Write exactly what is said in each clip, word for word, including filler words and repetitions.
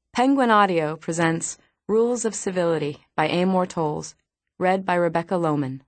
Penguin Audio presents Rules of Civility by Amor Towles, read by Rebecca Lohman.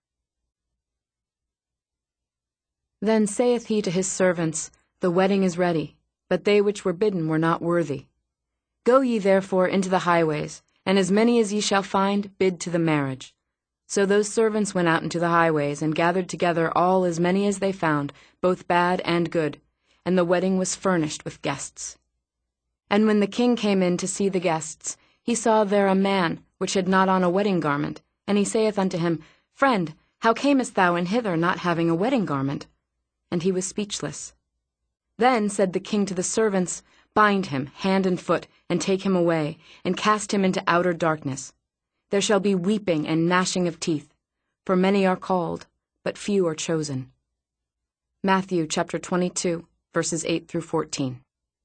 Then saith he to his servants, The wedding is ready, but they which were bidden were not worthy. Go ye therefore into the highways, and as many as ye shall find, bid to the marriage. So those servants went out into the highways, and gathered together all as many as they found, both bad and good, and the wedding was furnished with guests. And when the king came in to see the guests, he saw there a man which had not on a wedding garment, and he saith unto him, Friend, how camest thou in hither not having a wedding garment? And he was speechless. Then said the king to the servants, Bind him hand and foot, and take him away, and cast him into outer darkness. There shall be weeping and gnashing of teeth, for many are called, but few are chosen. Matthew chapter twenty-two, verses eight through fourteen.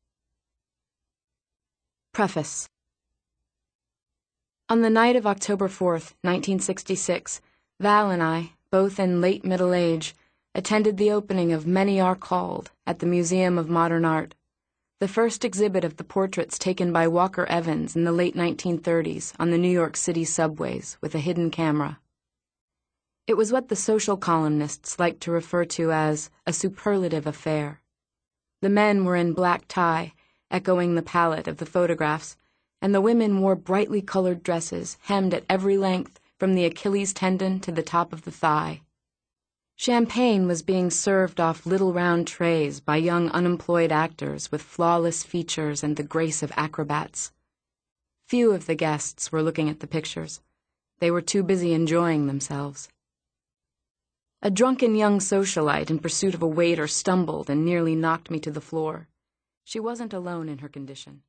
Preface. On the night of October fourth, nineteen sixty-six, Val and I, both in late middle age, attended the opening of Many Are Called at the Museum of Modern Art, the first exhibit of the portraits taken by Walker Evans in the late nineteen thirties on the New York City subways with a hidden camera. It was what the social columnists liked to refer to as a superlative affair. The men were in black tie, echoing the palette of the photographs, and the women wore brightly colored dresses hemmed at every length from the Achilles tendon to the top of the thigh. Champagne was being served off little round trays by young unemployed actors with flawless features and the grace of acrobats. Few of the guests were looking at the pictures. They were too busy enjoying themselves. A drunken young socialite in pursuit of a waiter stumbled and nearly knocked me to the floor. She wasn't alone in her condition.